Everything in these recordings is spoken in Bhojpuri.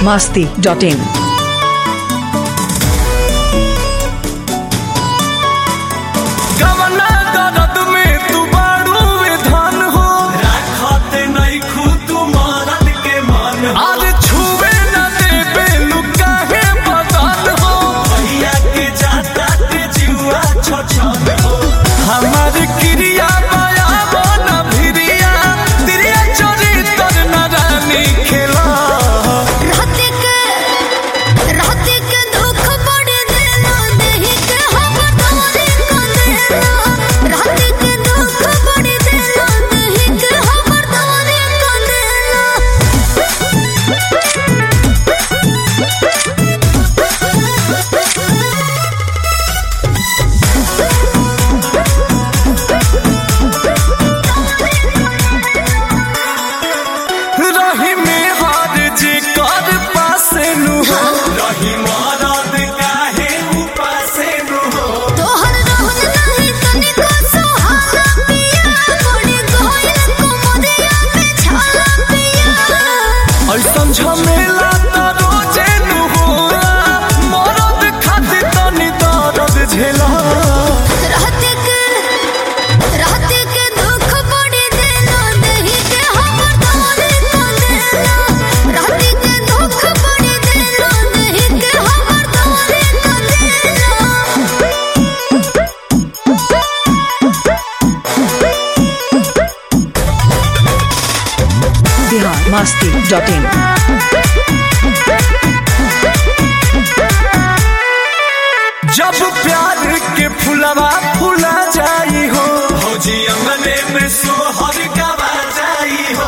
biharmasti.in। biharmasti.in। जब प्यार के फुलवा फुला जाई हो भौजी अंगने में सोहर गवा जाई हो।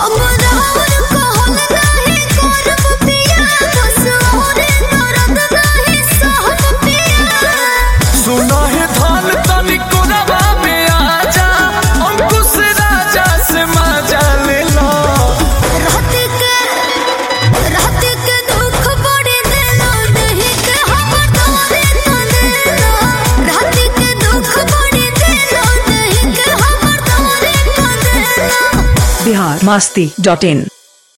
सुना है धान तनी कोरबा में आजा अंकुश राजा से मजा ले लो। biharmasti.in।